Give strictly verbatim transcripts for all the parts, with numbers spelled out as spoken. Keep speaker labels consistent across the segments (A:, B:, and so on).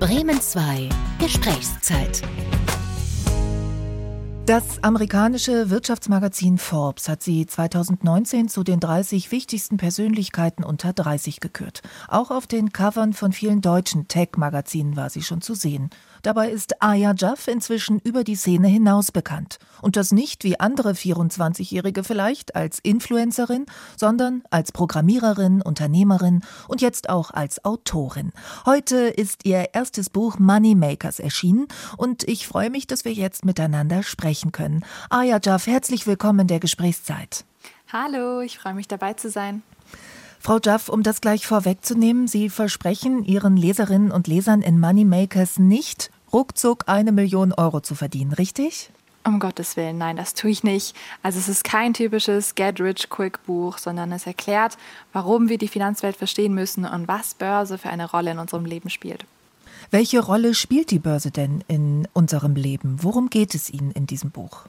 A: Bremen zwei Gesprächszeit.
B: Das amerikanische Wirtschaftsmagazin Forbes hat sie zweitausendneunzehn zu den dreißig wichtigsten Persönlichkeiten unter dreißig gekürt. Auch auf den Covern von vielen deutschen Tech-Magazinen war sie schon zu sehen. Dabei ist Aya Jaff inzwischen über die Szene hinaus bekannt. Und das nicht wie andere vierundzwanzigjährige vielleicht als Influencerin, sondern als Programmiererin, Unternehmerin und jetzt auch als Autorin. Heute ist ihr erstes Buch Moneymakers erschienen und ich freue mich, dass wir jetzt miteinander sprechen können. Aya Jaff, herzlich willkommen in der Gesprächszeit.
C: Hallo, ich freue mich dabei zu sein.
B: Frau Jaff, um das gleich vorwegzunehmen, Sie versprechen Ihren Leserinnen und Lesern in Moneymakers nicht, ruckzuck eine Million Euro zu verdienen, richtig?
C: Um Gottes Willen, nein, das tue ich nicht. Also es ist kein typisches Get-Rich-Quick-Buch, sondern es erklärt, warum wir die Finanzwelt verstehen müssen und was Börse für eine Rolle in unserem Leben spielt.
B: Welche Rolle spielt die Börse denn in unserem Leben? Worum geht es Ihnen in diesem Buch?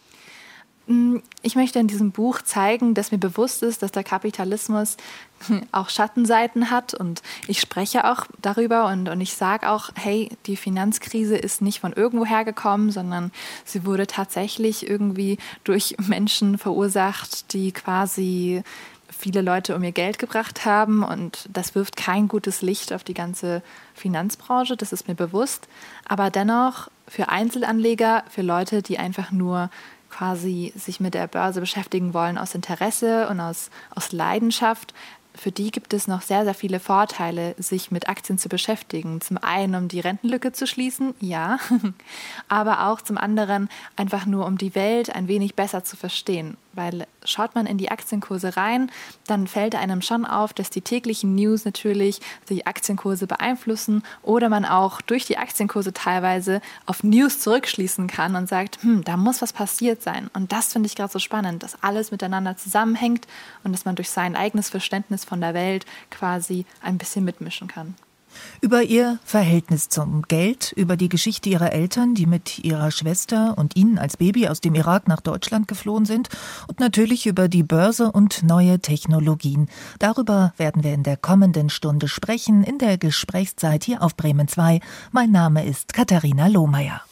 C: Ich möchte in diesem Buch zeigen, dass mir bewusst ist, dass der Kapitalismus auch Schattenseiten hat und ich spreche auch darüber und, und ich sage auch, hey, die Finanzkrise ist nicht von irgendwo hergekommen, sondern sie wurde tatsächlich irgendwie durch Menschen verursacht, die quasi viele Leute um ihr Geld gebracht haben und das wirft kein gutes Licht auf die ganze Finanzbranche, das ist mir bewusst, aber dennoch für Einzelanleger, für Leute, die einfach nur quasi sich mit der Börse beschäftigen wollen aus Interesse und aus, aus Leidenschaft, für die gibt es noch sehr, sehr viele Vorteile, sich mit Aktien zu beschäftigen. Zum einen, um die Rentenlücke zu schließen, ja, aber auch zum anderen einfach nur, um die Welt ein wenig besser zu verstehen. Weil schaut man in die Aktienkurse rein, dann fällt einem schon auf, dass die täglichen News natürlich die Aktienkurse beeinflussen oder man auch durch die Aktienkurse teilweise auf News zurückschließen kann und sagt, hm, da muss was passiert sein. Und das finde ich gerade so spannend, dass alles miteinander zusammenhängt und dass man durch sein eigenes Verständnis von der Welt quasi ein bisschen mitmischen kann.
B: Über ihr Verhältnis zum Geld, über die Geschichte ihrer Eltern, die mit ihrer Schwester und ihnen als Baby aus dem Irak nach Deutschland geflohen sind und natürlich über die Börse und neue Technologien. Darüber werden wir in der kommenden Stunde sprechen, in der Gesprächszeit hier auf Bremen zwei. Mein Name ist Katharina Lohmeier.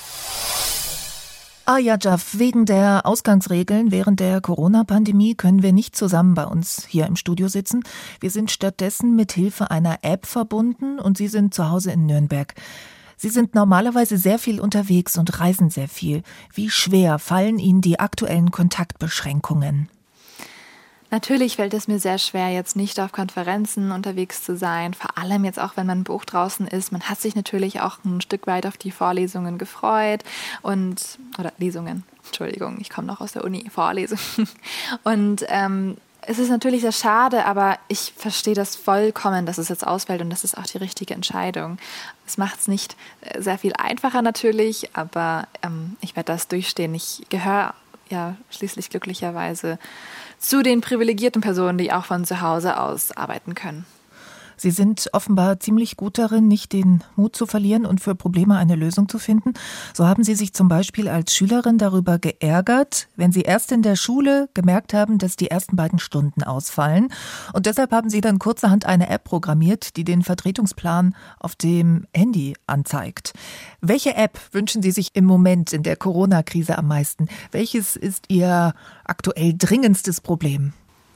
B: Aya Jaff, wegen der Ausgangsregeln während der Corona-Pandemie können wir nicht zusammen bei uns hier im Studio sitzen. Wir sind stattdessen mit Hilfe einer App verbunden und Sie sind zu Hause in Nürnberg. Sie sind normalerweise sehr viel unterwegs und reisen sehr viel. Wie schwer fallen Ihnen die aktuellen Kontaktbeschränkungen?
C: Natürlich fällt es mir sehr schwer, jetzt nicht auf Konferenzen unterwegs zu sein, vor allem jetzt auch, wenn mein Buch draußen ist. Man hat sich natürlich auch ein Stück weit auf die Vorlesungen gefreut und, oder Lesungen, Entschuldigung, ich komme noch aus der Uni, Vorlesungen. Und ähm, es ist natürlich sehr schade, aber ich verstehe das vollkommen, dass es jetzt ausfällt und das ist auch die richtige Entscheidung. Es macht es nicht sehr viel einfacher natürlich, aber ähm, ich werde das durchstehen. Ich gehöre ja schließlich glücklicherweise zu den privilegierten Personen, die auch von zu Hause aus arbeiten können.
B: Sie sind offenbar ziemlich gut darin, nicht den Mut zu verlieren und für Probleme eine Lösung zu finden. So haben Sie sich zum Beispiel als Schülerin darüber geärgert, wenn Sie erst in der Schule gemerkt haben, dass die ersten beiden Stunden ausfallen. Und deshalb haben Sie dann kurzerhand eine App programmiert, die den Vertretungsplan auf dem Handy anzeigt. Welche App wünschen Sie sich im Moment in der Corona-Krise am meisten? Welches ist Ihr aktuell dringendstes Problem?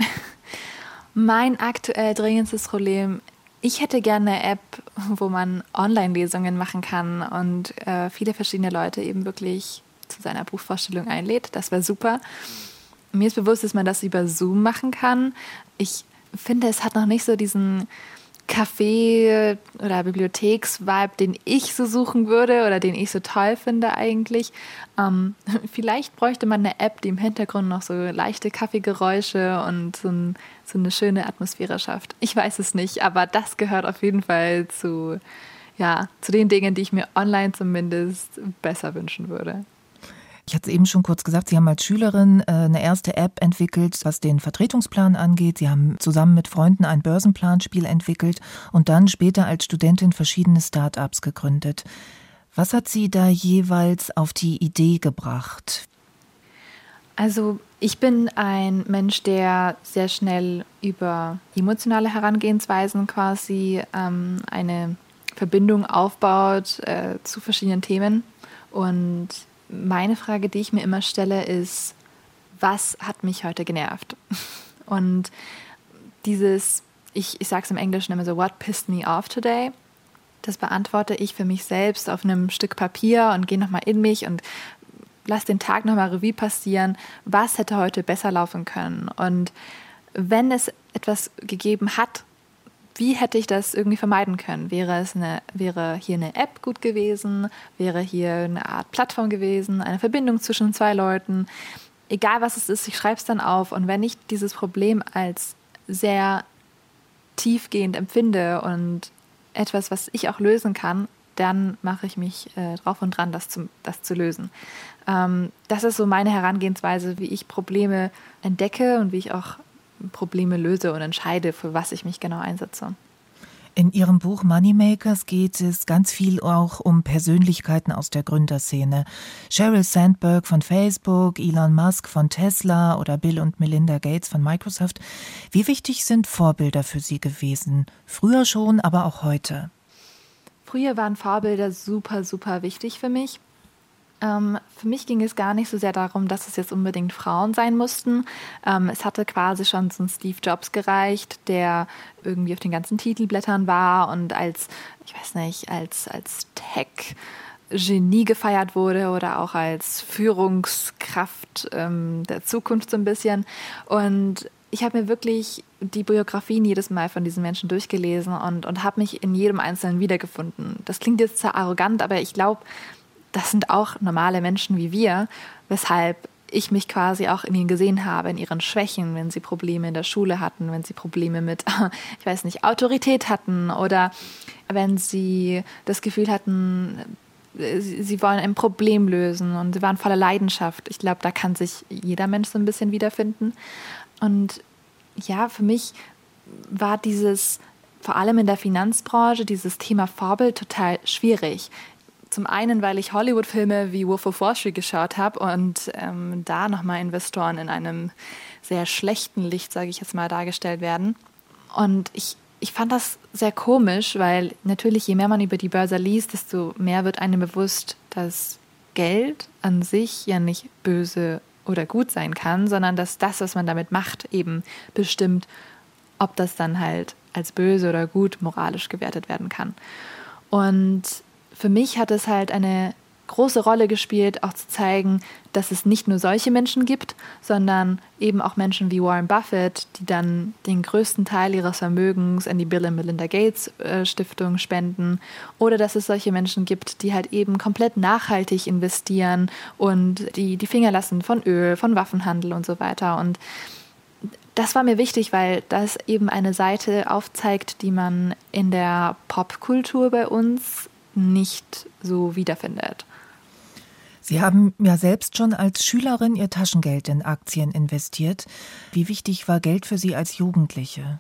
C: Mein aktuell dringendstes Problem, ich hätte gerne eine App, wo man Online-Lesungen machen kann und äh, viele verschiedene Leute eben wirklich zu seiner Buchvorstellung einlädt. Das wäre super. Mir ist bewusst, dass man das über Zoom machen kann. Ich finde, es hat noch nicht so diesen Café- oder Bibliotheks-Vibe, den ich so suchen würde oder den ich so toll finde eigentlich. Ähm, vielleicht bräuchte man eine App, die im Hintergrund noch so leichte Kaffeegeräusche und so, ein, so eine schöne Atmosphäre schafft. Ich weiß es nicht, aber das gehört auf jeden Fall zu, ja, zu den Dingen, die ich mir online zumindest besser wünschen würde.
B: Ich hatte es eben schon kurz gesagt, Sie haben als Schülerin eine erste App entwickelt, was den Vertretungsplan angeht. Sie haben zusammen mit Freunden ein Börsenplanspiel entwickelt und dann später als Studentin verschiedene Start-ups gegründet. Was hat Sie da jeweils auf die Idee gebracht?
C: Also ich bin ein Mensch, der sehr schnell über emotionale Herangehensweisen quasi ähm, eine Verbindung aufbaut äh, zu verschiedenen Themen. Und meine Frage, die ich mir immer stelle, ist, was hat mich heute genervt? Und dieses, ich, ich sage es im Englischen immer so, what pissed me off today? Das beantworte ich für mich selbst auf einem Stück Papier und gehe nochmal in mich und lasse den Tag nochmal Revue passieren. Was hätte heute besser laufen können? Und wenn es etwas gegeben hat, wie hätte ich das irgendwie vermeiden können? Wäre es eine, wäre hier eine App gut gewesen? Wäre hier eine Art Plattform gewesen? Eine Verbindung zwischen zwei Leuten? Egal was es ist, ich schreibe es dann auf. Und wenn ich dieses Problem als sehr tiefgehend empfinde und etwas, was ich auch lösen kann, dann mache ich mich äh, drauf und dran, das zu, das zu lösen. Ähm, das ist so meine Herangehensweise, wie ich Probleme entdecke und wie ich auch Probleme löse und entscheide, für was ich mich genau einsetze.
B: In Ihrem Buch Moneymakers geht es ganz viel auch um Persönlichkeiten aus der Gründerszene. Sheryl Sandberg von Facebook, Elon Musk von Tesla oder Bill und Melinda Gates von Microsoft. Wie wichtig sind Vorbilder für Sie gewesen? Früher schon, aber auch heute.
C: Früher waren Vorbilder super, super wichtig für mich. Ähm, für mich ging es gar nicht so sehr darum, dass es jetzt unbedingt Frauen sein mussten. Ähm, es hatte quasi schon so ein Steve Jobs gereicht, der irgendwie auf den ganzen Titelblättern war und als, ich weiß nicht, als, als Tech-Genie gefeiert wurde oder auch als Führungskraft ähm, der Zukunft so ein bisschen. Und ich habe mir wirklich die Biografien jedes Mal von diesen Menschen durchgelesen und, und habe mich in jedem Einzelnen wiedergefunden. Das klingt jetzt zwar arrogant, aber ich glaube, das sind auch normale Menschen wie wir, weshalb ich mich quasi auch in ihnen gesehen habe, in ihren Schwächen, wenn sie Probleme in der Schule hatten, wenn sie Probleme mit, ich weiß nicht, Autorität hatten oder wenn sie das Gefühl hatten, sie, sie wollen ein Problem lösen und sie waren voller Leidenschaft. Ich glaube, da kann sich jeder Mensch so ein bisschen wiederfinden. Und ja, für mich war dieses, vor allem in der Finanzbranche, dieses Thema Vorbild total schwierig. Zum einen, weil ich Hollywood-Filme wie Wolf of Wall Street geschaut habe und ähm, da nochmal Investoren in einem sehr schlechten Licht, sage ich jetzt mal, dargestellt werden. Und ich, ich fand das sehr komisch, weil natürlich, je mehr man über die Börse liest, desto mehr wird einem bewusst, dass Geld an sich ja nicht böse oder gut sein kann, sondern dass das, was man damit macht, eben bestimmt, ob das dann halt als böse oder gut moralisch gewertet werden kann. Und für mich hat es halt eine große Rolle gespielt, auch zu zeigen, dass es nicht nur solche Menschen gibt, sondern eben auch Menschen wie Warren Buffett, die dann den größten Teil ihres Vermögens an die Bill und Melinda Gates äh, Stiftung spenden, oder dass es solche Menschen gibt, die halt eben komplett nachhaltig investieren und die die Finger lassen von Öl, von Waffenhandel und so weiter. Und das war mir wichtig, weil das eben eine Seite aufzeigt, die man in der Popkultur bei uns nicht so wiederfindet.
B: Sie haben ja selbst schon als Schülerin Ihr Taschengeld in Aktien investiert. Wie wichtig war Geld für Sie als Jugendliche?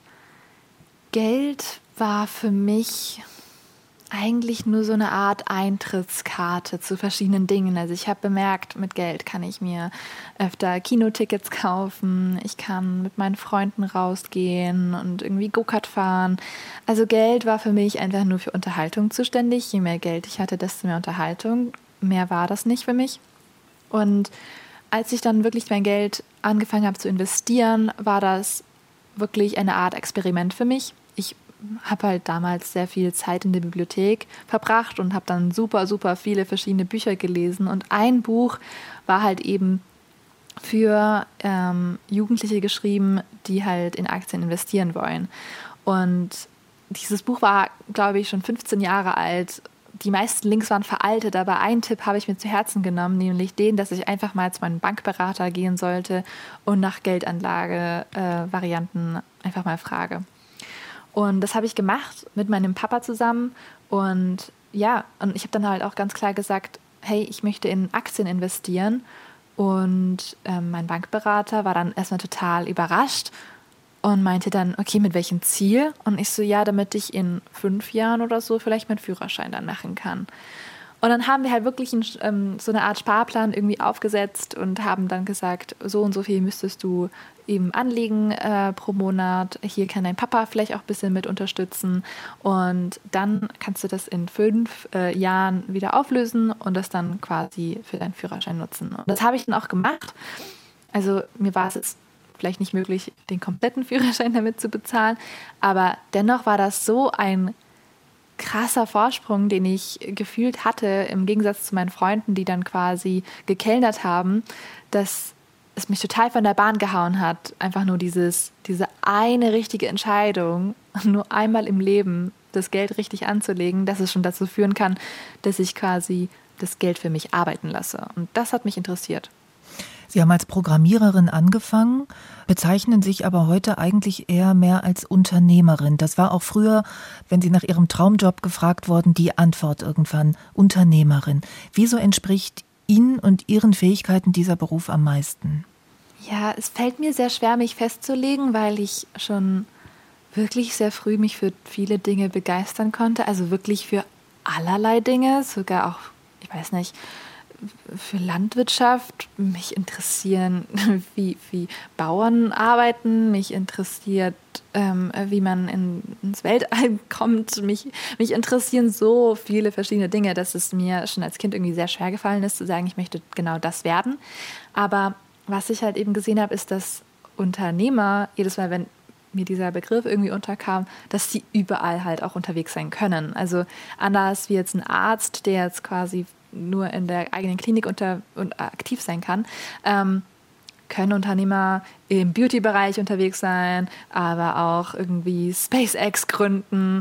C: Geld war für mich eigentlich nur so eine Art Eintrittskarte zu verschiedenen Dingen. Also ich habe bemerkt, mit Geld kann ich mir öfter Kinotickets kaufen, ich kann mit meinen Freunden rausgehen und irgendwie Go-Kart fahren. Also Geld war für mich einfach nur für Unterhaltung zuständig. Je mehr Geld ich hatte, desto mehr Unterhaltung. Mehr war das nicht für mich. Und als ich dann wirklich mein Geld angefangen habe zu investieren, war das wirklich eine Art Experiment für mich. Ich habe halt damals sehr viel Zeit in der Bibliothek verbracht und habe dann super, super viele verschiedene Bücher gelesen. Und ein Buch war halt eben für ähm, Jugendliche geschrieben, die halt in Aktien investieren wollen. Und dieses Buch war, glaube ich, schon fünfzehn Jahre alt. Die meisten Links waren veraltet, aber einen Tipp habe ich mir zu Herzen genommen, nämlich den, dass ich einfach mal zu meinem Bankberater gehen sollte und nach Geldanlage-Varianten äh, einfach mal frage. Und das habe ich gemacht mit meinem Papa zusammen. Und ja, und ich habe dann halt auch ganz klar gesagt, hey, ich möchte in Aktien investieren. Und ähm, mein Bankberater war dann erstmal total überrascht und meinte dann, okay, mit welchem Ziel? Und ich so, ja, damit ich in fünf Jahren oder so vielleicht meinen Führerschein dann machen kann. Und dann haben wir halt wirklich ein, ähm, so eine Art Sparplan irgendwie aufgesetzt und haben dann gesagt, so und so viel müsstest du eben anlegen äh, pro Monat. Hier kann dein Papa vielleicht auch ein bisschen mit unterstützen. Und dann kannst du das in fünf äh, Jahren wieder auflösen und das dann quasi für deinen Führerschein nutzen. Und das habe ich dann auch gemacht. Also mir war es jetzt vielleicht nicht möglich, den kompletten Führerschein damit zu bezahlen, aber dennoch war das so ein krasser Vorsprung, den ich gefühlt hatte, im Gegensatz zu meinen Freunden, die dann quasi gekellnert haben, dass es mich total von der Bahn gehauen hat. Einfach nur dieses, diese eine richtige Entscheidung, nur einmal im Leben das Geld richtig anzulegen, dass es schon dazu führen kann, dass ich quasi das Geld für mich arbeiten lasse. Und das hat mich interessiert.
B: Sie haben als Programmiererin angefangen, bezeichnen sich aber heute eigentlich eher mehr als Unternehmerin. Das war auch früher, wenn Sie nach Ihrem Traumjob gefragt wurden, die Antwort irgendwann, Unternehmerin. Wieso entspricht Ihnen und Ihren Fähigkeiten dieser Beruf am meisten?
C: Ja, es fällt mir sehr schwer, mich festzulegen, weil ich schon wirklich sehr früh mich für viele Dinge begeistern konnte. Also wirklich für allerlei Dinge, sogar auch, ich weiß nicht, für Landwirtschaft. Mich interessieren, wie, wie Bauern arbeiten. Mich interessiert, ähm, wie man in, ins Weltall kommt. Mich, mich interessieren so viele verschiedene Dinge, dass es mir schon als Kind irgendwie sehr schwer gefallen ist, zu sagen, ich möchte genau das werden. Aber was ich halt eben gesehen habe, ist, dass Unternehmer, jedes Mal, wenn mir dieser Begriff irgendwie unterkam, dass sie überall halt auch unterwegs sein können. Also anders wie jetzt ein Arzt, der jetzt quasi nur in der eigenen Klinik unter, und aktiv sein kann, ähm, können Unternehmer im Beauty-Bereich unterwegs sein, aber auch irgendwie SpaceX gründen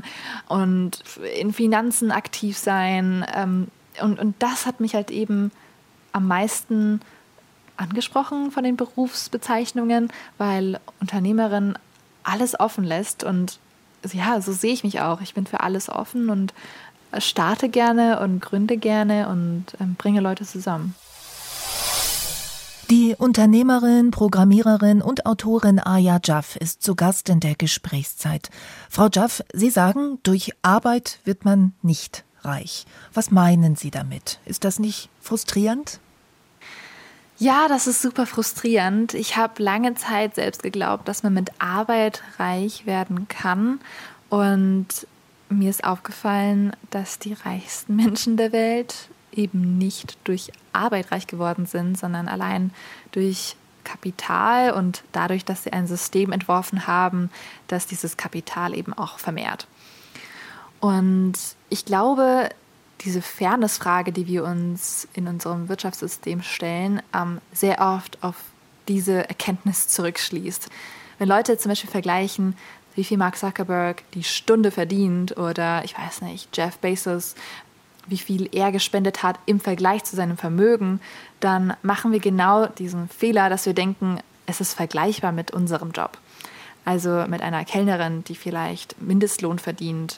C: und in Finanzen aktiv sein. Ähm, und, und das hat mich halt eben am meisten angesprochen von den Berufsbezeichnungen, weil Unternehmerin alles offen lässt. Und ja, so sehe ich mich auch. Ich bin für alles offen und starte gerne und gründe gerne und ähm, bringe Leute zusammen.
B: Die Unternehmerin, Programmiererin und Autorin Aya Jaff ist zu Gast in der Gesprächszeit. Frau Jaff, Sie sagen, durch Arbeit wird man nicht reich. Was meinen Sie damit? Ist das nicht frustrierend?
C: Ja, das ist super frustrierend. Ich habe lange Zeit selbst geglaubt, dass man mit Arbeit reich werden kann. Und mir ist aufgefallen, dass die reichsten Menschen der Welt eben nicht durch Arbeit reich geworden sind, sondern allein durch Kapital und dadurch, dass sie ein System entworfen haben, das dieses Kapital eben auch vermehrt. Und ich glaube, diese Fairness-Frage, die wir uns in unserem Wirtschaftssystem stellen, ähm, sehr oft auf diese Erkenntnis zurückschließt. Wenn Leute zum Beispiel vergleichen, wie viel Mark Zuckerberg die Stunde verdient oder, ich weiß nicht, Jeff Bezos, wie viel er gespendet hat im Vergleich zu seinem Vermögen, dann machen wir genau diesen Fehler, dass wir denken, es ist vergleichbar mit unserem Job. Also mit einer Kellnerin, die vielleicht Mindestlohn verdient.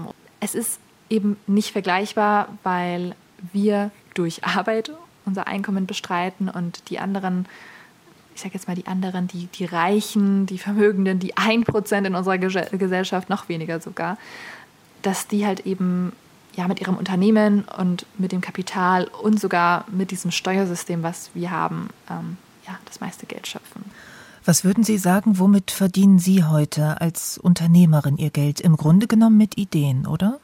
C: Es ist eben nicht vergleichbar, weil wir durch Arbeit unser Einkommen bestreiten und die anderen, ich sage jetzt mal die anderen, die, die Reichen, die Vermögenden, die ein Prozent in unserer Ge- Gesellschaft, noch weniger sogar, dass die halt eben ja mit ihrem Unternehmen und mit dem Kapital und sogar mit diesem Steuersystem, was wir haben, ähm, ja, das meiste Geld schöpfen.
B: Was würden Sie sagen, womit verdienen Sie heute als Unternehmerin Ihr Geld? Im Grunde genommen mit Ideen, oder?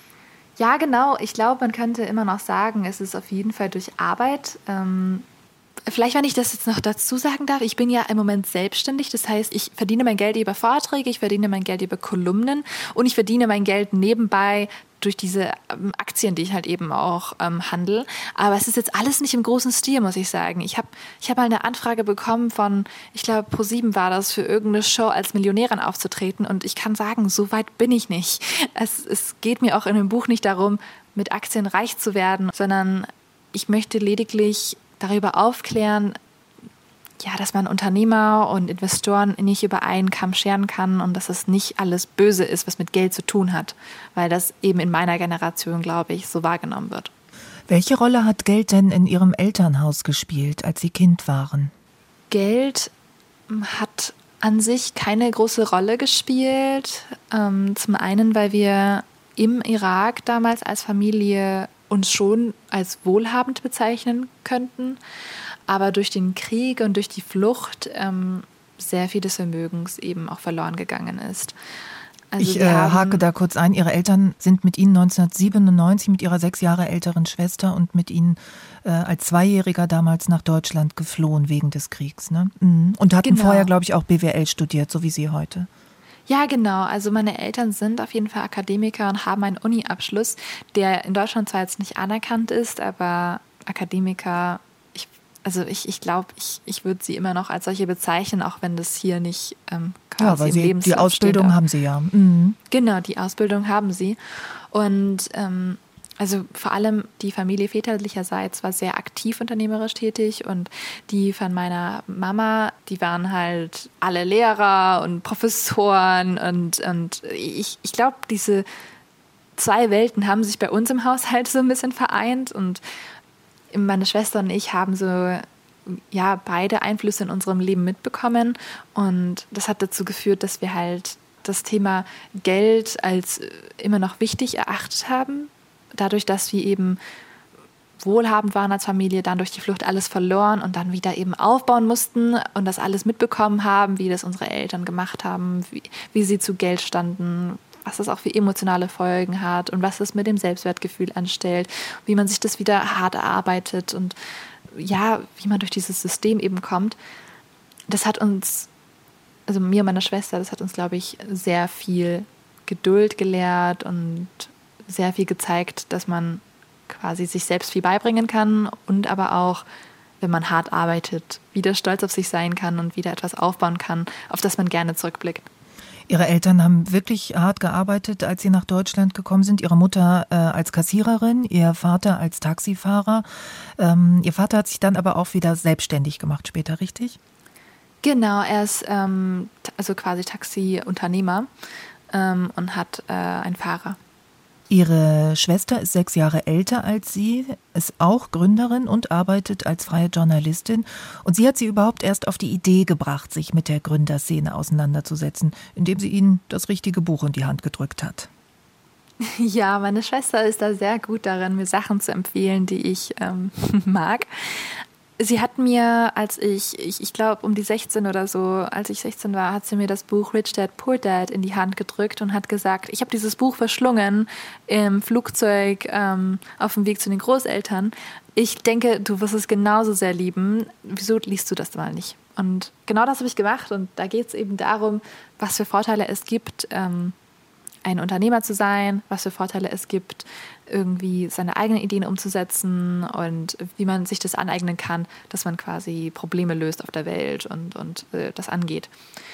C: Ja, genau. Ich glaube, man könnte immer noch sagen, es ist auf jeden Fall durch Arbeit. Ähm, Vielleicht, wenn ich das jetzt noch dazu sagen darf, ich bin ja im Moment selbstständig, das heißt, ich verdiene mein Geld über Vorträge, ich verdiene mein Geld über Kolumnen und ich verdiene mein Geld nebenbei durch diese ähm, Aktien, die ich halt eben auch ähm, handle. Aber es ist jetzt alles nicht im großen Stil, muss ich sagen. Ich habe ich hab mal eine Anfrage bekommen von, ich glaube, ProSieben war das, für irgendeine Show als Millionärin aufzutreten und ich kann sagen, so weit bin ich nicht. Es, es geht mir auch in dem Buch nicht darum, mit Aktien reich zu werden, sondern ich möchte lediglich darüber aufklären, ja, dass man Unternehmer und Investoren nicht über einen Kamm scheren kann und dass es nicht alles böse ist, was mit Geld zu tun hat, weil das eben in meiner Generation, glaube ich, so wahrgenommen wird.
B: Welche Rolle hat Geld denn in Ihrem Elternhaus gespielt, als Sie Kind waren?
C: Geld hat an sich keine große Rolle gespielt. Ähm, zum einen, weil wir im Irak damals als Familie uns schon als wohlhabend bezeichnen könnten, aber durch den Krieg und durch die Flucht ähm, sehr viel des Vermögens eben auch verloren gegangen ist. Also
B: ich äh, hake da kurz ein. Ihre Eltern sind mit Ihnen neunzehnhundertsiebenundneunzig mit Ihrer sechs Jahre älteren Schwester und mit Ihnen äh, als Zweijähriger damals nach Deutschland geflohen wegen des Kriegs, ne? Mhm. Und hatten
C: genau.
B: vorher, glaube ich, auch B W L studiert, so wie Sie heute.
C: Ja, genau. Also meine Eltern sind auf jeden Fall Akademiker und haben einen Uni-Abschluss, der in Deutschland zwar jetzt nicht anerkannt ist, aber Akademiker, ich, also ich, ich glaube, ich, ich würde sie immer noch als solche bezeichnen, auch wenn das hier nicht ähm, quasi
B: ja, weil
C: im
B: sie,
C: Lebenslauf
B: die Ausbildung
C: steht.
B: haben Sie ja. Mhm.
C: Genau, die Ausbildung haben sie. Und ähm, also vor allem die Familie väterlicherseits war sehr aktiv unternehmerisch tätig und die von meiner Mama, die waren halt alle Lehrer und Professoren und, und ich, ich glaube, diese zwei Welten haben sich bei uns im Haushalt so ein bisschen vereint und meine Schwester und ich haben so ja beide Einflüsse in unserem Leben mitbekommen und das hat dazu geführt, dass wir halt das Thema Geld als immer noch wichtig erachtet haben. Dadurch, dass wir eben wohlhabend waren als Familie, dann durch die Flucht alles verloren und dann wieder eben aufbauen mussten und das alles mitbekommen haben, wie das unsere Eltern gemacht haben, wie, wie sie zu Geld standen, was das auch für emotionale Folgen hat und was das mit dem Selbstwertgefühl anstellt, wie man sich das wieder hart erarbeitet und ja, wie man durch dieses System eben kommt. Das hat uns, also mir und meiner Schwester, das hat uns, glaube ich, sehr viel Geduld gelehrt und sehr viel gezeigt, dass man quasi sich selbst viel beibringen kann und aber auch, wenn man hart arbeitet, wieder stolz auf sich sein kann und wieder etwas aufbauen kann, auf das man gerne zurückblickt.
B: Ihre Eltern haben wirklich hart gearbeitet, als sie nach Deutschland gekommen sind. Ihre Mutter äh, als Kassiererin, ihr Vater als Taxifahrer. Ähm, ihr Vater hat sich dann aber auch wieder selbstständig gemacht später, richtig?
C: Genau, er ist ähm, also quasi Taxiunternehmer ähm, und hat äh, einen Fahrer.
B: Ihre Schwester ist sechs Jahre älter als Sie, ist auch Gründerin und arbeitet als freie Journalistin. Und sie hat sie überhaupt erst auf die Idee gebracht, sich mit der Gründerszene auseinanderzusetzen, indem sie ihnen das richtige Buch in die Hand gedrückt hat.
C: Ja, meine Schwester ist da sehr gut darin, mir Sachen zu empfehlen, die ich ähm, mag. Sie hat mir, als ich, ich, ich glaube um die sechzehn oder so, als ich sechzehn war, hat sie mir das Buch Rich Dad, Poor Dad in die Hand gedrückt und hat gesagt, ich habe dieses Buch verschlungen im Flugzeug ähm, auf dem Weg zu den Großeltern. Ich denke, du wirst es genauso sehr lieben. Wieso liest du das mal nicht? Und genau das habe ich gemacht und da geht es eben darum, was für Vorteile es gibt, ähm, ein Unternehmer zu sein, was für Vorteile es gibt, irgendwie seine eigenen Ideen umzusetzen und wie man sich das aneignen kann, dass man quasi Probleme löst auf der Welt und, und äh, das angeht.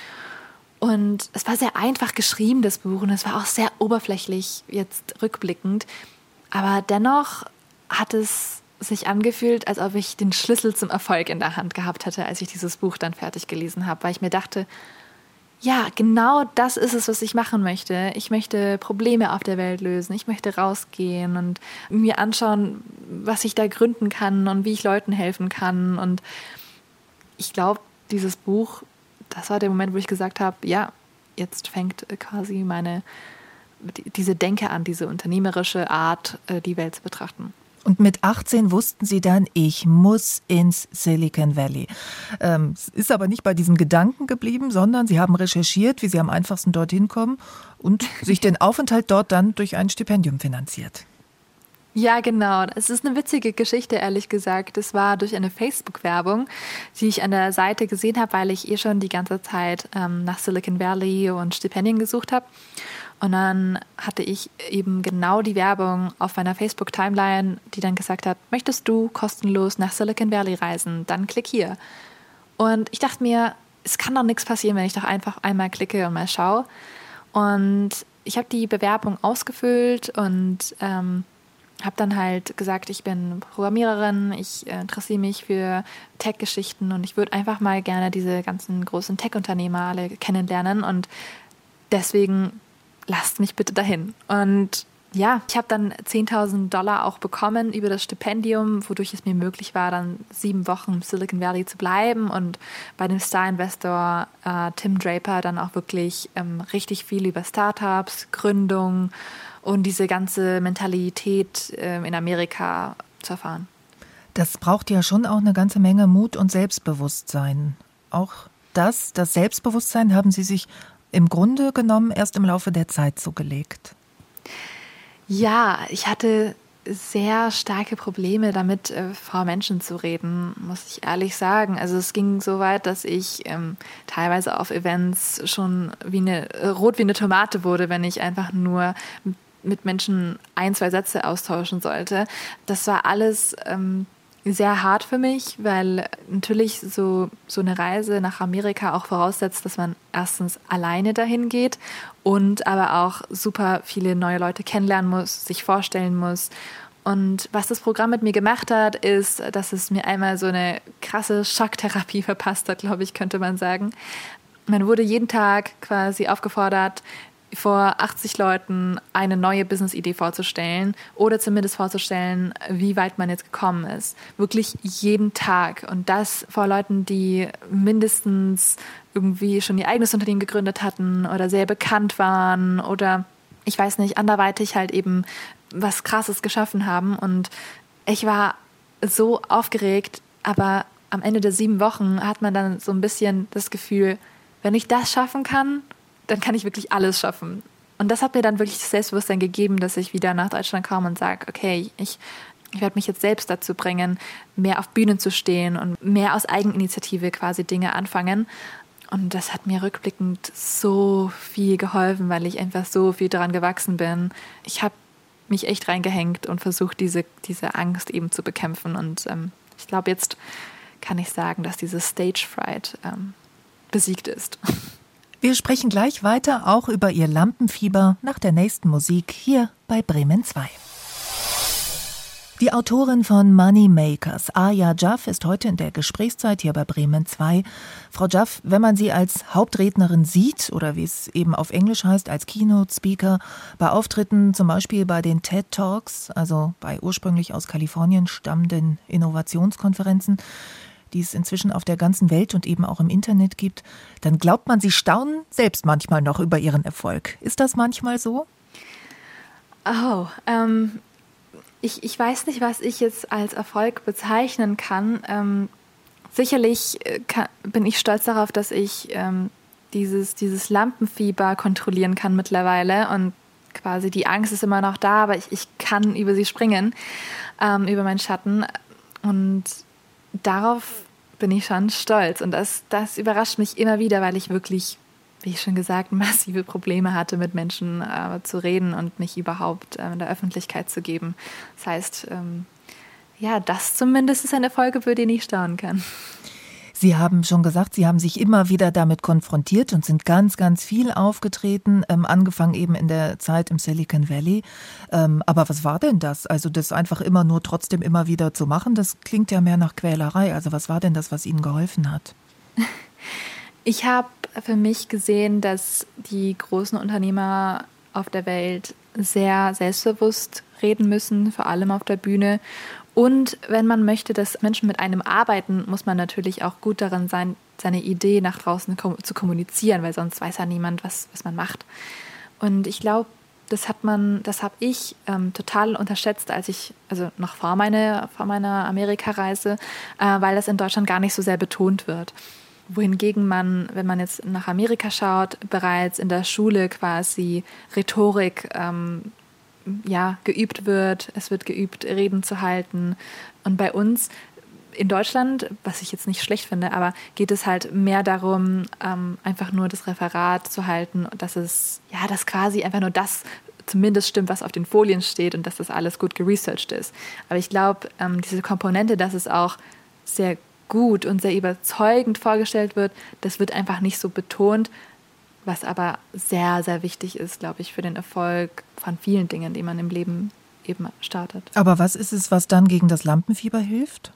C: Und es war sehr einfach geschrieben, das Buch, und es war auch sehr oberflächlich jetzt rückblickend, aber dennoch hat es sich angefühlt, als ob ich den Schlüssel zum Erfolg in der Hand gehabt hätte, als ich dieses Buch dann fertig gelesen habe, weil ich mir dachte, ja, genau das ist es, was ich machen möchte. Ich möchte Probleme auf der Welt lösen. Ich möchte rausgehen und mir anschauen, was ich da gründen kann und wie ich Leuten helfen kann. Und ich glaube, dieses Buch, das war der Moment, wo ich gesagt habe, ja, jetzt fängt quasi meine, diese Denke an, diese unternehmerische Art, die Welt zu betrachten.
B: Und mit achtzehn wussten Sie dann, ich muss ins Silicon Valley. Ähm, es ist aber nicht bei diesem Gedanken geblieben, sondern Sie haben recherchiert, wie Sie am einfachsten dorthin kommen und sich den Aufenthalt dort dann durch ein Stipendium finanziert.
C: Ja, genau. Es ist eine witzige Geschichte, ehrlich gesagt. Es war durch eine Facebook-Werbung, die ich an der Seite gesehen habe, weil ich eh schon die ganze Zeit ähm, nach Silicon Valley und Stipendien gesucht habe. Und dann hatte ich eben genau die Werbung auf meiner Facebook-Timeline, die dann gesagt hat, möchtest du kostenlos nach Silicon Valley reisen? Dann klick hier. Und ich dachte mir, es kann doch nichts passieren, wenn ich doch einfach einmal klicke und mal schaue. Und ich habe die Bewerbung ausgefüllt und ähm, habe dann halt gesagt, ich bin Programmiererin, ich äh, interessiere mich für Tech-Geschichten und ich würde einfach mal gerne diese ganzen großen Tech-Unternehmer alle kennenlernen und deswegen lasst mich bitte dahin. Und Ja, ich habe dann zehntausend Dollar auch bekommen über das Stipendium, wodurch es mir möglich war, dann sieben Wochen im Silicon Valley zu bleiben und bei dem Star-Investor äh, Tim Draper dann auch wirklich ähm, richtig viel über Startups, Gründung und diese ganze Mentalität äh, in Amerika zu erfahren.
B: Das braucht ja schon auch eine ganze Menge Mut und Selbstbewusstsein. Auch das, das Selbstbewusstsein haben Sie sich im Grunde genommen erst im Laufe der Zeit zugelegt.
C: Ja, ich hatte sehr starke Probleme damit, äh, vor Menschen zu reden, muss ich ehrlich sagen. Also es ging so weit, dass ich ähm, teilweise auf Events schon wie eine, äh, rot wie eine Tomate wurde, wenn ich einfach nur mit Menschen ein, zwei Sätze austauschen sollte. Das war alles ähm, sehr hart für mich, weil natürlich so, so eine Reise nach Amerika auch voraussetzt, dass man erstens alleine dahin geht und aber auch super viele neue Leute kennenlernen muss, sich vorstellen muss. Und was das Programm mit mir gemacht hat, ist, dass es mir einmal so eine krasse Schocktherapie verpasst hat, glaube ich, könnte man sagen. Man wurde jeden Tag quasi aufgefordert, vor achtzig Leuten eine neue Business-Idee vorzustellen oder zumindest vorzustellen, wie weit man jetzt gekommen ist. Wirklich jeden Tag. Und das vor Leuten, die mindestens irgendwie schon ihr eigenes Unternehmen gegründet hatten oder sehr bekannt waren oder, ich weiß nicht, anderweitig halt eben was Krasses geschaffen haben. Und ich war so aufgeregt, aber am Ende der sieben Wochen hat man dann so ein bisschen das Gefühl, wenn ich das schaffen kann, dann kann ich wirklich alles schaffen. Und das hat mir dann wirklich das Selbstbewusstsein gegeben, dass ich wieder nach Deutschland komme und sage, okay, ich, ich werde mich jetzt selbst dazu bringen, mehr auf Bühnen zu stehen und mehr aus Eigeninitiative quasi Dinge anfangen. Und das hat mir rückblickend so viel geholfen, weil ich einfach so viel daran gewachsen bin. Ich habe mich echt reingehängt und versucht, diese, diese Angst eben zu bekämpfen. Und ähm, ich glaube, jetzt kann ich sagen, dass diese Stage Fright ähm, besiegt ist.
B: Wir sprechen gleich weiter, auch über Ihr Lampenfieber, nach der nächsten Musik hier bei Bremen zwei. Die Autorin von Moneymakers, Aya Jaff, ist heute in der Gesprächszeit hier bei Bremen zwei. Frau Jaff, wenn man Sie als Hauptrednerin sieht, oder wie es eben auf Englisch heißt, als Keynote-Speaker, bei Auftritten zum Beispiel bei den TED Talks, also bei ursprünglich aus Kalifornien stammenden Innovationskonferenzen, die es inzwischen auf der ganzen Welt und eben auch im Internet gibt, dann glaubt man, Sie staunen selbst manchmal noch über Ihren Erfolg. Ist das manchmal so?
C: Oh, ähm, ich, ich weiß nicht, was ich jetzt als Erfolg bezeichnen kann. Ähm, sicherlich kann, bin ich stolz darauf, dass ich ähm, dieses, dieses Lampenfieber kontrollieren kann mittlerweile und quasi die Angst ist immer noch da, aber ich, ich kann über sie springen, ähm, über meinen Schatten und darauf bin ich schon stolz und das, das überrascht mich immer wieder, weil ich wirklich, wie ich schon gesagt, massive Probleme hatte, mit Menschen äh, zu reden und mich überhaupt äh, in der Öffentlichkeit zu geben. Das heißt, ähm, ja, das zumindest ist ein Erfolg, über den ich staunen kann.
B: Sie haben schon gesagt, Sie haben sich immer wieder damit konfrontiert und sind ganz, ganz viel aufgetreten, ähm, angefangen eben in der Zeit im Silicon Valley. Ähm, aber was war denn das? Also das einfach immer nur trotzdem immer wieder zu machen, das klingt ja mehr nach Quälerei. Also was war denn das, was Ihnen geholfen hat?
C: Ich habe für mich gesehen, dass die großen Unternehmer auf der Welt sehr selbstbewusst reden müssen, vor allem auf der Bühne. Und wenn man möchte, dass Menschen mit einem arbeiten, muss man natürlich auch gut darin sein, seine Idee nach draußen kom- zu kommunizieren, weil sonst weiß ja niemand, was, was man macht. Und ich glaube, das hat man, das habe ich ähm, total unterschätzt, als ich, also noch vor meiner, vor meiner Amerikareise, äh, weil das in Deutschland gar nicht so sehr betont wird. Wohingegen man, wenn man jetzt nach Amerika schaut, bereits in der Schule quasi Rhetorik ähm, ja, geübt wird. Es wird geübt, Reden zu halten. Und bei uns in Deutschland, was ich jetzt nicht schlecht finde, aber geht es halt mehr darum, ähm, einfach nur das Referat zu halten und dass es, ja, dass quasi einfach nur das zumindest stimmt, was auf den Folien steht und dass das alles gut geresearched ist. Aber ich glaube, ähm, diese Komponente, dass es auch sehr gut und sehr überzeugend vorgestellt wird, das wird einfach nicht so betont, was aber sehr, sehr wichtig ist, glaube ich, für den Erfolg von vielen Dingen, die man im Leben eben startet.
B: Aber was ist es, was dann gegen das Lampenfieber hilft?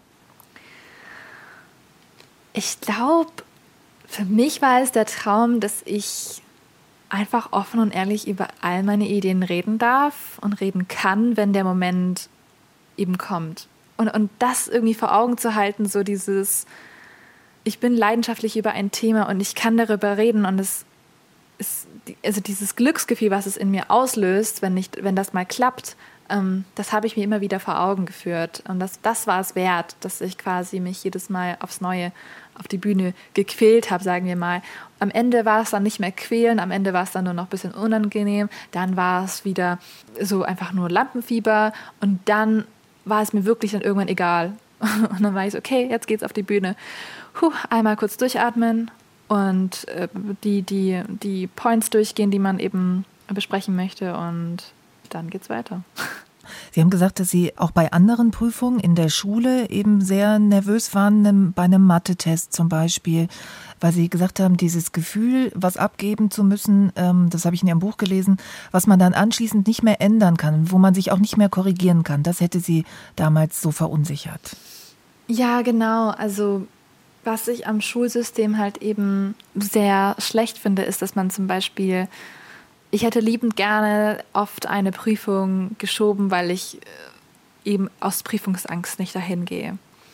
C: Ich glaube, für mich war es der Traum, dass ich einfach offen und ehrlich über all meine Ideen reden darf und reden kann, wenn der Moment eben kommt. Und, und das irgendwie vor Augen zu halten, so dieses, ich bin leidenschaftlich über ein Thema und ich kann darüber reden und es ist, also dieses Glücksgefühl, was es in mir auslöst, wenn, ich, wenn das mal klappt, ähm, das habe ich mir immer wieder vor Augen geführt. Und das, das war es wert, dass ich quasi mich jedes Mal aufs Neue auf die Bühne gequält habe, sagen wir mal. Am Ende war es dann nicht mehr quälen, am Ende war es dann nur noch ein bisschen unangenehm. Dann war es wieder so einfach nur Lampenfieber und dann war es mir wirklich dann irgendwann egal. Und dann war ich so, okay, jetzt geht's auf die Bühne. Puh, einmal kurz durchatmen und äh, die, die, die Points durchgehen, die man eben besprechen möchte und dann geht's weiter.
B: Sie haben gesagt, dass Sie auch bei anderen Prüfungen in der Schule eben sehr nervös waren, bei einem Mathe-Test zum Beispiel, weil Sie gesagt haben, dieses Gefühl, was abgeben zu müssen, das habe ich in Ihrem Buch gelesen, was man dann anschließend nicht mehr ändern kann, wo man sich auch nicht mehr korrigieren kann, das hätte Sie damals so verunsichert.
C: Ja, genau. Also was ich am Schulsystem halt eben sehr schlecht finde, ist, dass man zum Beispiel Ich hätte liebend gerne oft eine Prüfung geschoben, weil ich eben aus Prüfungsangst nicht dahin gehe.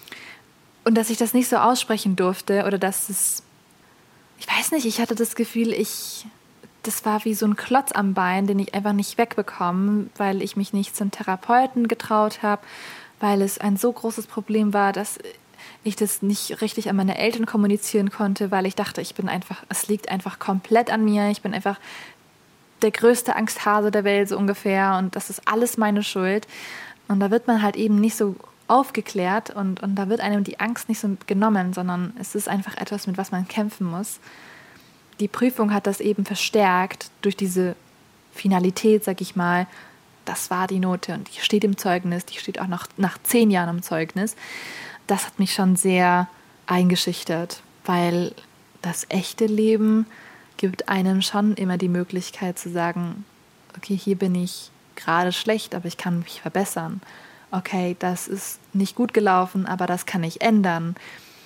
C: Und dass ich das nicht so aussprechen durfte oder dass es, ich weiß nicht, ich hatte das Gefühl, ich, das war wie so ein Klotz am Bein, den ich einfach nicht wegbekomme, weil ich mich nicht zum Therapeuten getraut habe, weil es ein so großes Problem war, dass ich das nicht richtig an meine Eltern kommunizieren konnte, weil ich dachte, ich bin einfach, es liegt einfach komplett an mir, ich bin einfach der größte Angsthase der Welt so ungefähr und das ist alles meine Schuld. Und da wird man halt eben nicht so aufgeklärt und, und da wird einem die Angst nicht so genommen, sondern es ist einfach etwas, mit was man kämpfen muss. Die Prüfung hat das eben verstärkt durch diese Finalität, sag ich mal. Das war die Note und die steht im Zeugnis, die steht auch noch nach zehn Jahren im Zeugnis. Das hat mich schon sehr eingeschüchtert, weil das echte Leben gibt einem schon immer die Möglichkeit zu sagen, okay, hier bin ich gerade schlecht, aber ich kann mich verbessern. Okay, das ist nicht gut gelaufen, aber das kann ich ändern.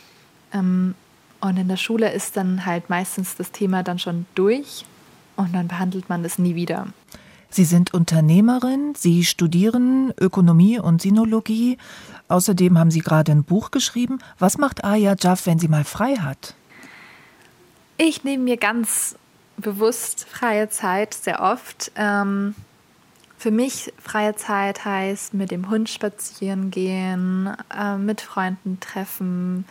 C: Ähm, und in der Schule ist dann halt meistens das Thema dann schon durch und dann behandelt man das nie wieder.
B: Sie sind Unternehmerin, Sie studieren Ökonomie und Sinologie. Außerdem haben Sie gerade ein Buch geschrieben. Was macht Aya Jaff, wenn sie mal frei hat?
C: Ich nehme mir ganz bewusst freie Zeit sehr oft. Ähm, für mich freie Zeit heißt mit dem Hund spazieren gehen, äh, mit Freunden treffen,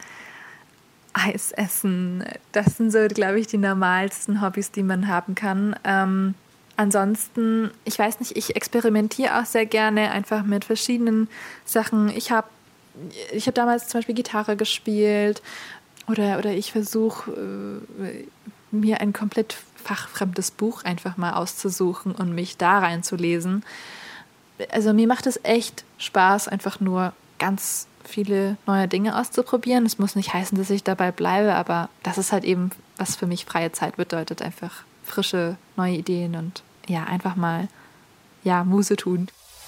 C: Eis essen. Das sind so, glaube ich, die normalsten Hobbys, die man haben kann. Ähm, ansonsten, ich weiß nicht, ich experimentiere auch sehr gerne einfach mit verschiedenen Sachen. Ich habe ich hab damals zum Beispiel Gitarre gespielt. Oder, oder ich versuche, äh, mir ein komplett fachfremdes Buch einfach mal auszusuchen und mich da reinzulesen. Also mir macht es echt Spaß, einfach nur ganz viele neue Dinge auszuprobieren. Es muss nicht heißen, dass ich dabei bleibe, aber das ist halt eben, was für mich freie Zeit bedeutet. Einfach frische, neue Ideen und ja, einfach mal ja, Muse tun.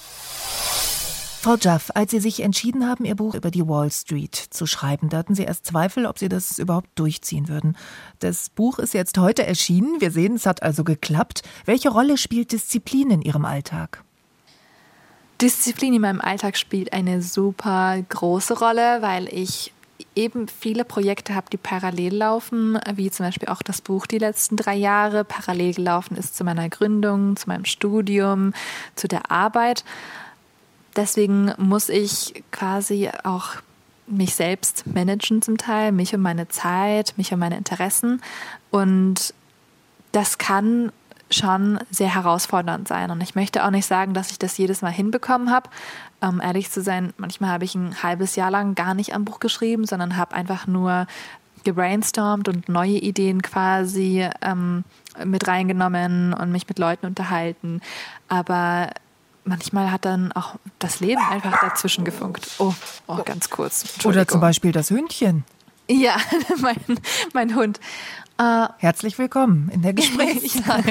B: Frau Jaff, als Sie sich entschieden haben, Ihr Buch über die Wall Street zu schreiben, da hatten Sie erst Zweifel, ob Sie das überhaupt durchziehen würden. Das Buch ist jetzt heute erschienen. Wir sehen, es hat also geklappt. Welche Rolle spielt Disziplin in Ihrem Alltag?
C: Disziplin in meinem Alltag spielt eine super große Rolle, weil ich eben viele Projekte habe, die parallel laufen, wie zum Beispiel auch das Buch die letzten drei Jahre parallel gelaufen ist zu meiner Gründung, zu meinem Studium, zu der Arbeit. Deswegen muss ich quasi auch mich selbst managen zum Teil, mich um meine Zeit, mich um meine Interessen. Und das kann schon sehr herausfordernd sein. Und ich möchte auch nicht sagen, dass ich das jedes Mal hinbekommen habe. Um ehrlich zu sein, manchmal habe ich ein halbes Jahr lang gar nicht am Buch geschrieben, sondern habe einfach nur gebrainstormt und neue Ideen quasi ähm, mit reingenommen und mich mit Leuten unterhalten. Aber manchmal hat dann auch das Leben einfach dazwischen gefunkt. Oh, oh ganz kurz.
B: Oder zum Beispiel das Hündchen.
C: Ja, mein, mein Hund. Äh,
B: Herzlich willkommen in der Gesprächszeit.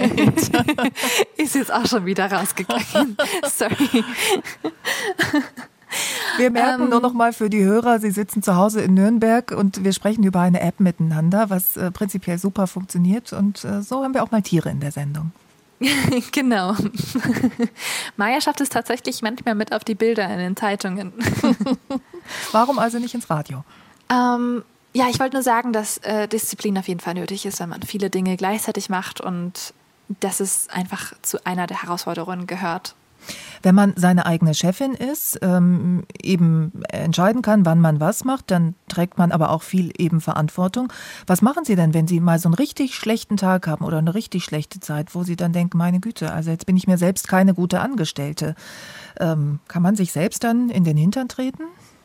C: Ist jetzt auch schon wieder rausgegangen. Sorry.
B: Wir merken ähm, nur noch mal für die Hörer, Sie sitzen zu Hause in Nürnberg und wir sprechen über eine App miteinander, was äh, prinzipiell super funktioniert. Und äh, so haben wir auch mal Tiere in der Sendung.
C: Genau. Maya schafft es tatsächlich manchmal mit auf die Bilder in den Zeitungen.
B: Warum also nicht ins Radio?
C: Ähm, ja, ich wollte nur sagen, dass äh, Disziplin auf jeden Fall nötig ist, wenn man viele Dinge gleichzeitig macht und dass es einfach zu einer der Herausforderungen gehört.
B: Wenn man seine eigene Chefin ist, ähm, eben entscheiden kann, wann man was macht, dann trägt man aber auch viel eben Verantwortung. Was machen Sie denn, wenn Sie mal so einen richtig schlechten Tag haben oder eine richtig schlechte Zeit, wo Sie dann denken, meine Güte, also jetzt bin ich mir selbst keine gute Angestellte. Ähm, kann man sich selbst dann in den Hintern treten?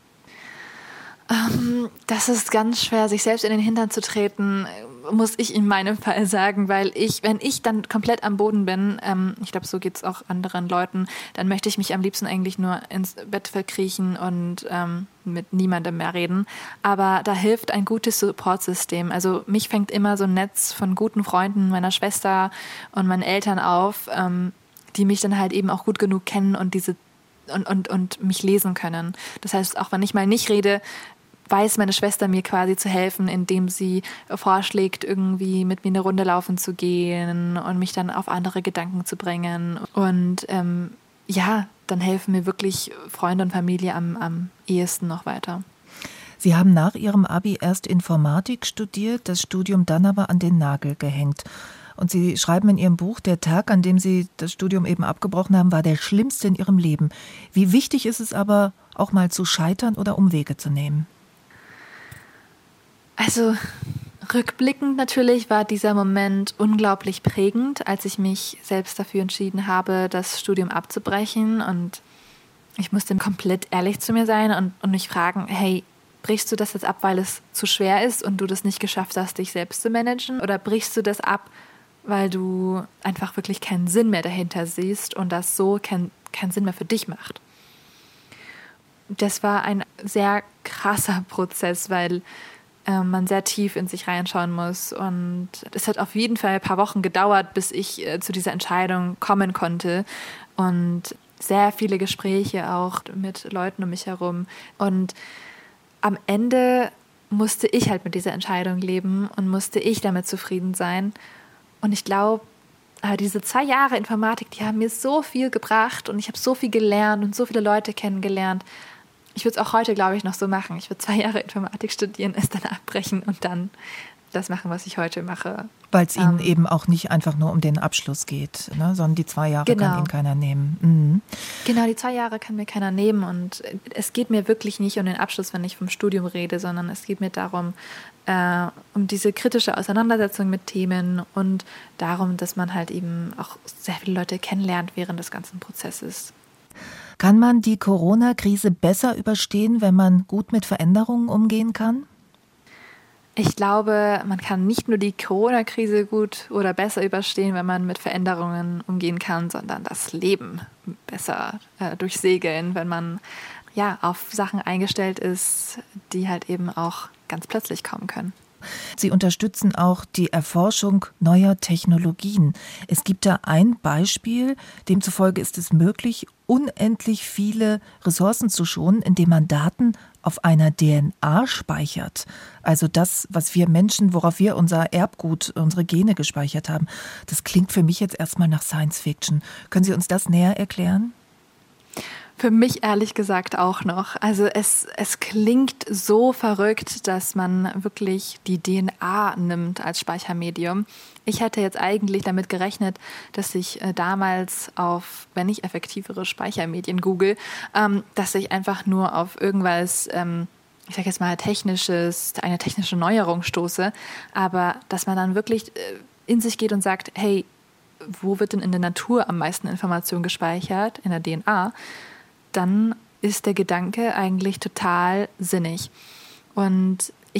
C: Ähm, das ist ganz schwer, sich selbst in den Hintern zu treten, muss ich in meinem Fall sagen, weil ich, wenn ich dann komplett am Boden bin, ähm, ich glaube, so geht es auch anderen Leuten, dann möchte ich mich am liebsten eigentlich nur ins Bett verkriechen und ähm, mit niemandem mehr reden. Aber da hilft ein gutes Supportsystem. Also mich fängt immer so ein Netz von guten Freunden, meiner Schwester und meinen Eltern auf, ähm, die mich dann halt eben auch gut genug kennen und diese und, und, und mich lesen können. Das heißt, auch wenn ich mal nicht rede, weiß meine Schwester mir quasi zu helfen, indem sie vorschlägt, irgendwie mit mir eine Runde laufen zu gehen und mich dann auf andere Gedanken zu bringen. Und ähm, ja, dann helfen mir wirklich Freunde und Familie am, am ehesten noch weiter.
B: Sie haben nach Ihrem Abi erst Informatik studiert, das Studium dann aber an den Nagel gehängt. Und Sie schreiben in Ihrem Buch, der Tag, an dem Sie das Studium eben abgebrochen haben, war der schlimmste in Ihrem Leben. Wie wichtig ist es aber, auch mal zu scheitern oder Umwege zu nehmen?
C: Also rückblickend natürlich war dieser Moment unglaublich prägend, als ich mich selbst dafür entschieden habe, das Studium abzubrechen. Und ich musste komplett ehrlich zu mir sein und, und mich fragen, hey, brichst du das jetzt ab, weil es zu schwer ist und du das nicht geschafft hast, dich selbst zu managen? Oder brichst du das ab, weil du einfach wirklich keinen Sinn mehr dahinter siehst und das so kein, keinen Sinn mehr für dich macht? Das war ein sehr krasser Prozess, weil man sehr tief in sich reinschauen muss. Und es hat auf jeden Fall ein paar Wochen gedauert, bis ich äh, zu dieser Entscheidung kommen konnte. Und sehr viele Gespräche auch mit Leuten um mich herum. Und am Ende musste ich halt mit dieser Entscheidung leben und musste ich damit zufrieden sein. Und ich glaube, diese zwei Jahre Informatik, die haben mir so viel gebracht und ich habe so viel gelernt und so viele Leute kennengelernt. Ich würde es auch heute, glaube ich, noch so machen. Ich würde zwei Jahre Informatik studieren, es dann abbrechen und dann das machen, was ich heute mache.
B: Weil es Ihnen
C: ähm,
B: eben auch nicht einfach nur um den Abschluss geht, ne? Sondern die zwei Jahre
C: genau.
B: kann Ihnen keiner nehmen. Mhm.
C: Genau, die zwei Jahre kann mir keiner nehmen. Und es geht mir wirklich nicht um den Abschluss, wenn ich vom Studium rede, sondern es geht mir darum, äh, um diese kritische Auseinandersetzung mit Themen und darum, dass man halt eben auch sehr viele Leute kennenlernt während des ganzen Prozesses.
B: Kann man die Corona-Krise besser überstehen, wenn man gut mit Veränderungen umgehen kann?
C: Ich glaube, man kann nicht nur die Corona-Krise gut oder besser überstehen, wenn man mit Veränderungen umgehen kann, sondern das Leben besser äh, durchsegeln, wenn man ja auf Sachen eingestellt ist, die halt eben auch ganz plötzlich kommen können.
B: Sie unterstützen auch die Erforschung neuer Technologien. Es gibt da ein Beispiel, demzufolge ist es möglich, unendlich viele Ressourcen zu schonen, indem man Daten auf einer D N A speichert. Also das, was wir Menschen, worauf wir unser Erbgut, unsere Gene gespeichert haben. Das klingt für mich jetzt erstmal nach Science Fiction. Können Sie uns das näher erklären?
C: Für mich ehrlich gesagt auch noch. Also es, es klingt so verrückt, dass man wirklich die D N A nimmt als Speichermedium. Ich hätte jetzt eigentlich damit gerechnet, dass ich äh, damals auf, wenn ich effektivere Speichermedien google, ähm, dass ich einfach nur auf irgendwas, ähm, ich sage jetzt mal technisches, eine technische Neuerung stoße, aber dass man dann wirklich äh, in sich geht und sagt, hey, wo wird denn in der Natur am meisten Information gespeichert, in der D N A? Dann ist der Gedanke eigentlich total sinnig. Und ich habe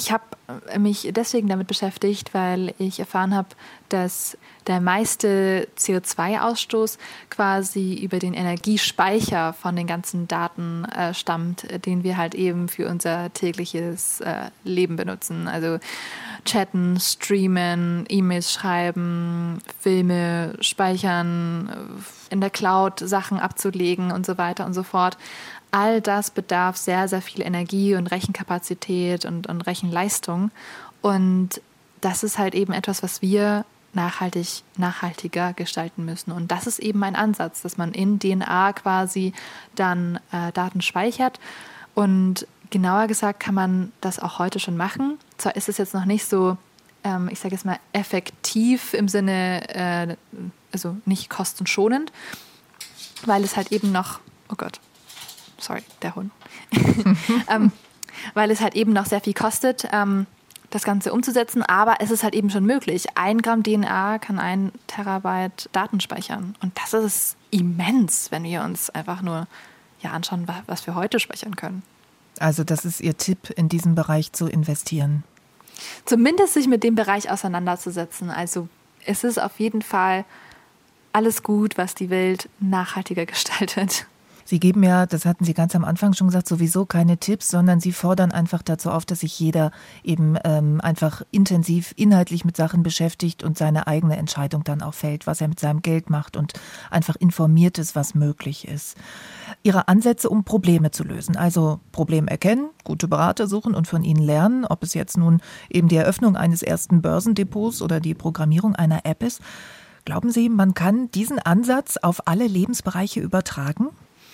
C: mich deswegen damit beschäftigt, weil ich erfahren habe, dass der meiste C O zwei Ausstoß quasi über den Energiespeicher von den ganzen Daten äh, stammt, den wir halt eben für unser tägliches äh, Leben benutzen. Also chatten, streamen, E-Mails schreiben, Filme speichern, in der Cloud Sachen abzulegen und so weiter und so fort. All das bedarf sehr, sehr viel Energie und Rechenkapazität und, und Rechenleistung. Und das ist halt eben etwas, was wir nachhaltig, nachhaltiger gestalten müssen. Und das ist eben ein Ansatz, dass man in D N A quasi dann äh, Daten speichert. Und genauer gesagt kann man das auch heute schon machen. Zwar ist es jetzt noch nicht so, ähm, ich sage jetzt mal, effektiv im Sinne, äh, also nicht kostenschonend, weil es halt eben noch, oh Gott, sorry, der Hund, ähm, weil es halt eben noch sehr viel kostet, ähm, das Ganze umzusetzen, aber es ist halt eben schon möglich. Ein Gramm D N A kann ein Terabyte Daten speichern. Und das ist immens, wenn wir uns einfach nur ja, anschauen, was wir heute speichern können.
B: Also das ist Ihr Tipp, in diesen Bereich zu investieren?
C: Zumindest sich mit dem Bereich auseinanderzusetzen. Also es ist auf jeden Fall alles gut, was die Welt nachhaltiger gestaltet.
B: Sie geben ja, das hatten Sie ganz am Anfang schon gesagt, sowieso keine Tipps, sondern Sie fordern einfach dazu auf, dass sich jeder eben ähm, einfach intensiv inhaltlich mit Sachen beschäftigt und seine eigene Entscheidung dann auch fällt, was er mit seinem Geld macht und einfach informiert ist, was möglich ist. Ihre Ansätze, um Probleme zu lösen, also Problem erkennen, gute Berater suchen und von ihnen lernen, ob es jetzt nun eben die Eröffnung eines ersten Börsendepots oder die Programmierung einer App ist. Glauben Sie, man kann diesen Ansatz auf alle Lebensbereiche übertragen?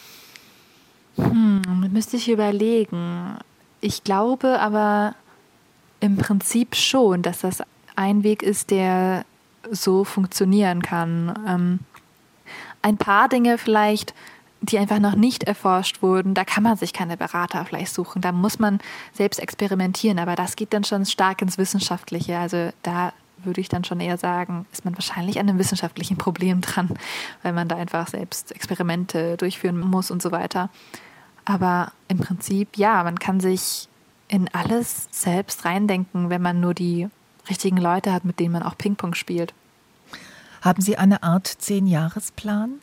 C: Hm, müsste ich überlegen. Ich glaube aber im Prinzip schon, dass das ein Weg ist, der so funktionieren kann. Ähm, ein paar Dinge vielleicht, die einfach noch nicht erforscht wurden, da kann man sich keine Berater vielleicht suchen. Da muss man selbst experimentieren, aber das geht dann schon stark ins Wissenschaftliche. Also da würde ich dann schon eher sagen, ist man wahrscheinlich an einem wissenschaftlichen Problem dran, weil man da einfach selbst Experimente durchführen muss und so weiter. Aber im Prinzip, ja, man kann sich in alles selbst reindenken, wenn man nur die richtigen Leute hat, mit denen man auch Ping-Pong spielt.
B: Haben Sie eine Art Zehn-Jahres-Plan?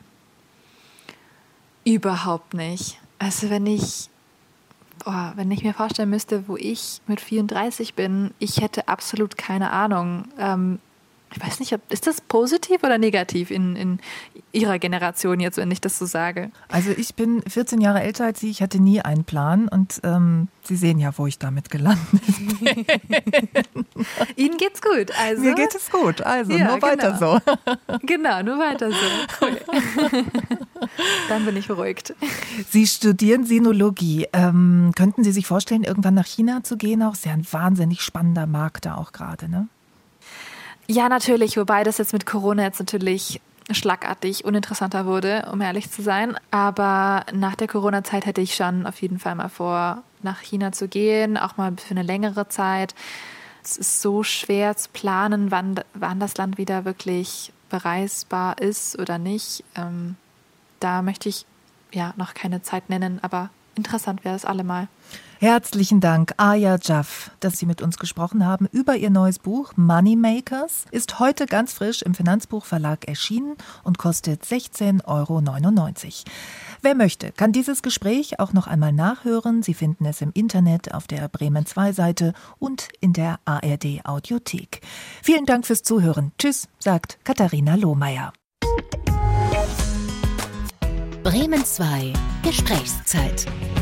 C: Überhaupt nicht. Also wenn ich, boah, wenn ich mir vorstellen müsste, wo ich mit vierunddreißig bin, ich hätte absolut keine Ahnung. Ähm, ich weiß nicht, ob, ist das positiv oder negativ in, in Ihrer Generation jetzt, wenn ich das so sage?
B: Also ich bin vierzehn Jahre älter als Sie, ich hatte nie einen Plan und ähm, Sie sehen ja, wo ich damit gelandet bin.
C: Ihnen geht's gut. Also,
B: mir geht es gut, also
C: ja,
B: nur weiter
C: genau.
B: so.
C: Genau, nur weiter so. Cool. Dann bin ich beruhigt.
B: Sie studieren Sinologie. Ähm, könnten Sie sich vorstellen, irgendwann nach China zu gehen? Auch ist ja ein wahnsinnig spannender Markt da auch gerade, ne?
C: Ja, natürlich, wobei das jetzt mit Corona jetzt natürlich schlagartig uninteressanter wurde, um ehrlich zu sein. Aber nach der Corona-Zeit hätte ich schon auf jeden Fall mal vor, nach China zu gehen, auch mal für eine längere Zeit. Es ist so schwer zu planen, wann, wann das Land wieder wirklich bereisbar ist oder nicht. Ähm, da möchte ich ja noch keine Zeit nennen, aber interessant wäre es allemal.
B: Herzlichen Dank, Aya Jaff, dass Sie mit uns gesprochen haben über Ihr neues Buch Moneymakers. Ist heute ganz frisch im Finanzbuchverlag erschienen und kostet sechzehn Euro neunundneunzig. Wer möchte, kann dieses Gespräch auch noch einmal nachhören. Sie finden es im Internet auf der Bremen zwei Seite und in der A R D Audiothek. Vielen Dank fürs Zuhören. Tschüss, sagt Katharina Lohmeier.
A: Bremen zwei Gesprächszeit.